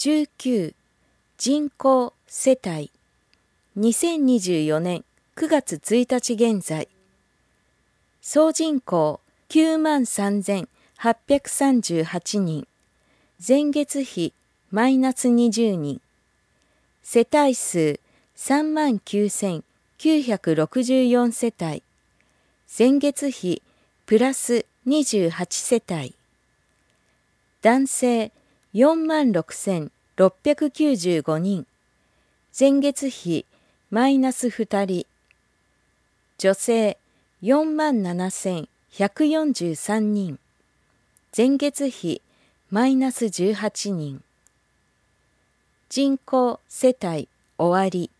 19人口世帯2024年9月1日現在総人口93,838人前月比マイナス20人世帯数39,964世帯前月比プラス28世帯男性46,695人前月比マイナス2人女性47,143人前月比マイナス18人人口世帯終わり